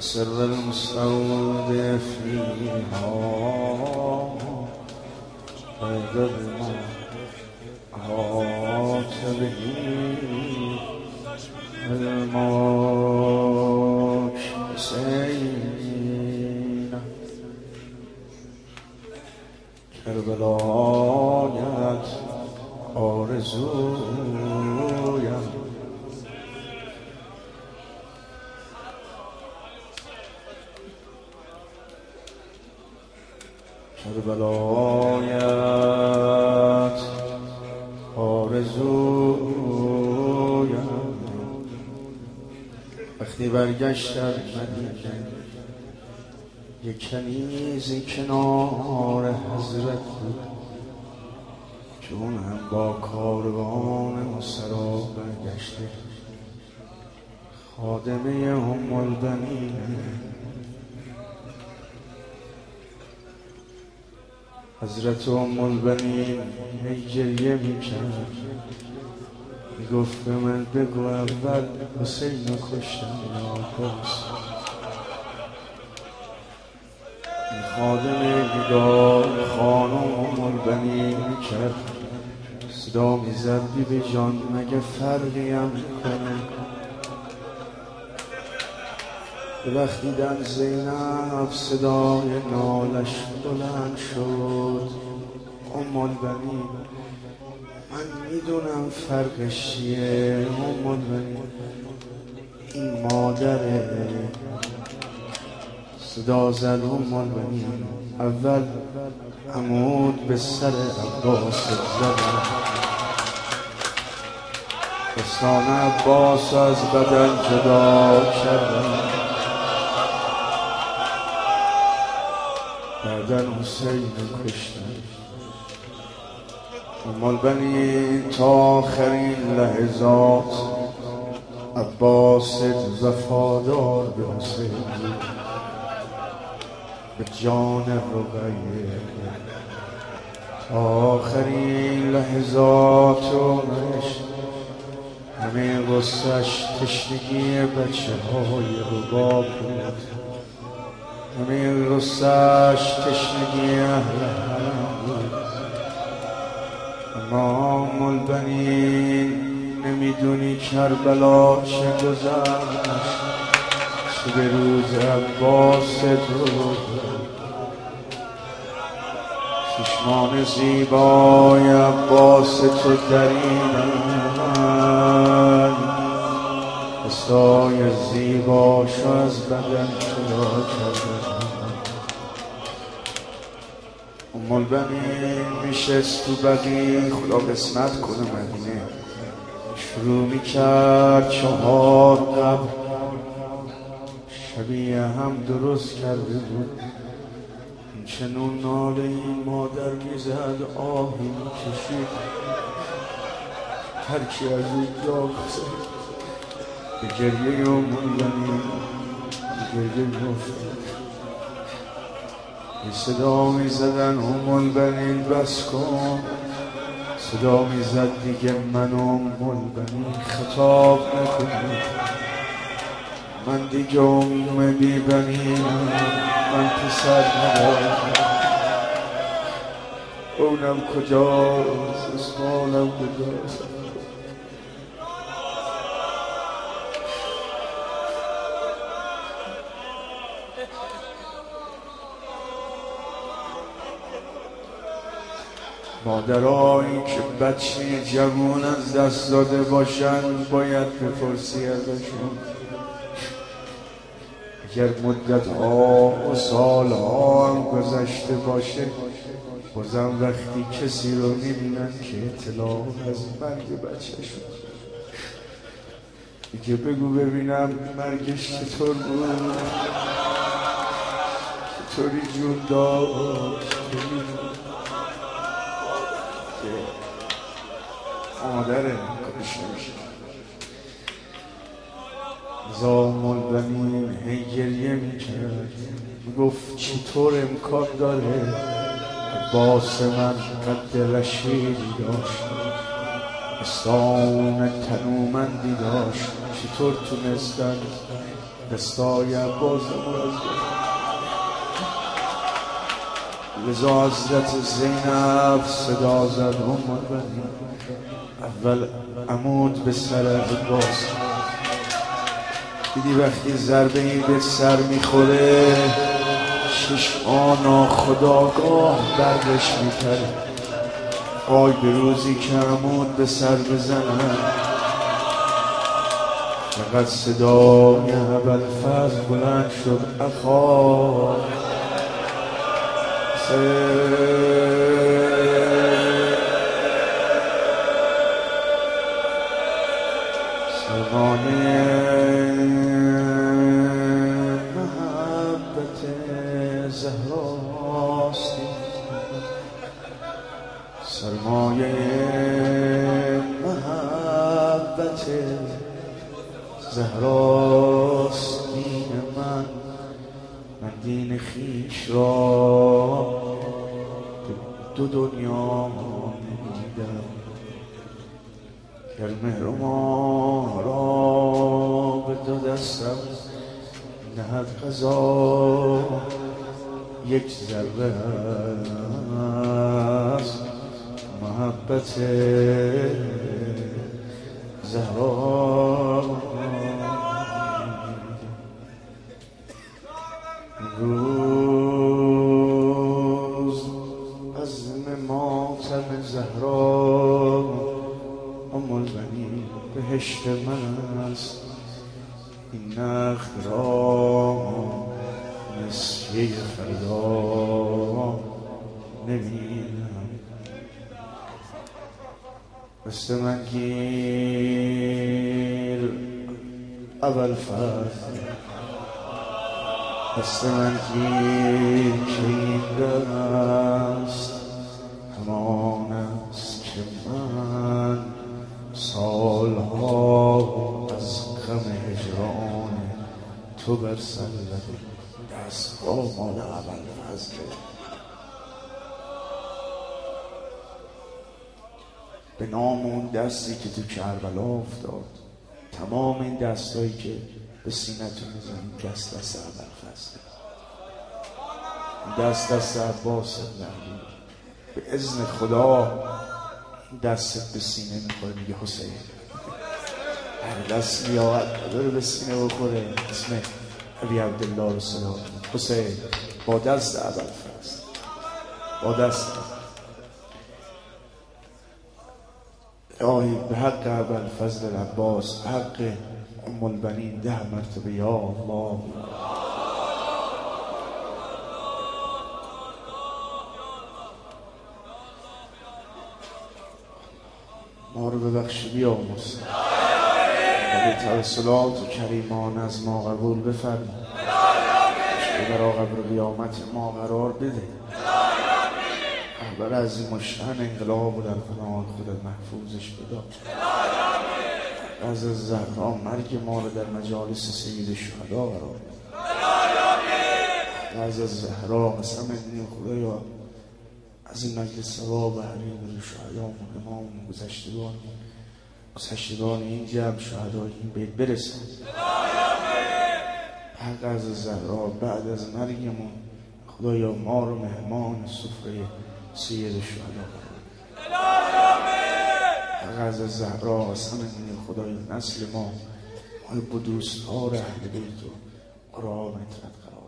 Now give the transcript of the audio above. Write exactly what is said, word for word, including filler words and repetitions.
سر المستودع فيها قدر ما أحاط به الموج حسین کربلایت آرزویم کربلایت آرزویم وقتی برگشت در مدینه یک کنیزی کنار حضرت بود، چون هم با کاروان سرا برگشته. خادمه ام البنین حضرت ام البنین هی گریه میکرد، میگفت به من بگو اول حسین رو کشتم یا عباس. این خادمه نگاه خانم ام البنین میکرد، صدا میزد بیبی جان مگه فرقی هم کنه؟ به وقت دیدن زینب صدای نالش بلند شد. ام البنین من میدونم فرقش چیه ام البنین، این مادره. صدا زد ام البنین اول عمود به سر عباس زدن، دستان عباس از بدن جدا کردن، بعدن حسین کشتن. ام البنین تا آخرین لحظات عباس وفادار به حسین بود، به جان رقیه. تا آخرین لحظات عمرش همه غصه‌اش تشنگی بچه های رباب بود، همه غصه‌اش تشنگی اهل حرم بود. اما ام البنین نمیدونی کربلا چه گذشت، چه به روز عباس دو چشمان زیبای عباس تو دریدن، دستای زیباشو از بدن جدا کردن. ام البنین میشست تو بقیع، خدا قسمت کنه مدینه، شروع میکرد چهار قبر شبیه هم درست کرده بود. چنون ناله این مادر میزد، آهی میکشید، هرکی از اون جا گذشت به گریه ام البنین به گریه میافتاد. یه صدا میزدن ام البنین بس کن، صدا میزد دیگه من ام البنین خطاب نکنید، من دیگه ام بی بنینم، من پسر ندارم. اونم کجاست اسمانم کجاست؟ مادرایی که بچه جوان از دست داده باشن باید بپرسی ازشون، اگر مدت ها و سال ها هم گذشته باشه بازم وقتی کسی رو میبینن که اطلاع از مرگ بچه شد، دیگه بگو ببینم مرگش چطور بود، چطوری جون داشت. مادره کارش نمیشه. ام البنین هی گریه میکرد، میگفت چطور امکان داره عباس من قد رشیدی داشت، استان تنومندی داشت، چطور تونستن دستای عباس مرزا. لذا حضرت زینب صدا زد ام البنین، اول عمود به سر عباس. دیدی وقتی ضربه ای به سر میخوره چشمان ناخودآگاه برقش میپره. آی به روزی که عمود به سر بزنن، فقط صدای ابوالفضل بلند شد اخا سرمایه محبت زهراست، سرمایه محبت زهراست دین من. من دین خیش را دو دنیا نمیدم، گر مهر ما را به دو دستم نهد قضا، یک ذره است محبت زهرا. روز عزم ماتم زهرا ام البنین بهشت من است. این نخل را نسیه فردا نبینم. دست من گیر ابوالفضل، دست من گیر که این دست همان است که من سالها از غم هجران تو بر سر زدم. دست با مال ابوالفضل به نام اون دستی که تو کربلا افتاد. تمام این دستایی که به سینه‌تون میزنیم دست دست ابوالفضل، دست دست عباس نهی. به اذن خدا دستت به سینه میخوره میگه حسین. هر دست لیاقت داره به سینه بخوره اسم ابی عبدالله رو صدا کنه. حسین با دست ابوالفضل، با دست الهی به حق ابوالفضل العباس، به حق ام البنین ده مرتبه یا الله. ما رو ببخشی بیامرز، ولی توسلات و کریمان از ما قبول بفرمی، در عاقبت قیامت ما قرار بده. احبر عظیم و شأن انقلاب و در پناه خودت محفوظش بدا. از زهرا مرگ ما رو در مجالس سید شهدا قرار بده. از زهرا قسم دین خدایا از این مجلس ثواب حریم شهدامون، امامون، گذشتگان گذشتگان این جمع شهدای این بیت برسن. حق از زهرا بعد از مرگمون خدایا ما رو مهمان سفره سید شهدا قرار بده. حق از زهرا قسم دین خدایا نسل ما محب و دوستدار اهل بیت و قرآن اطرت قرار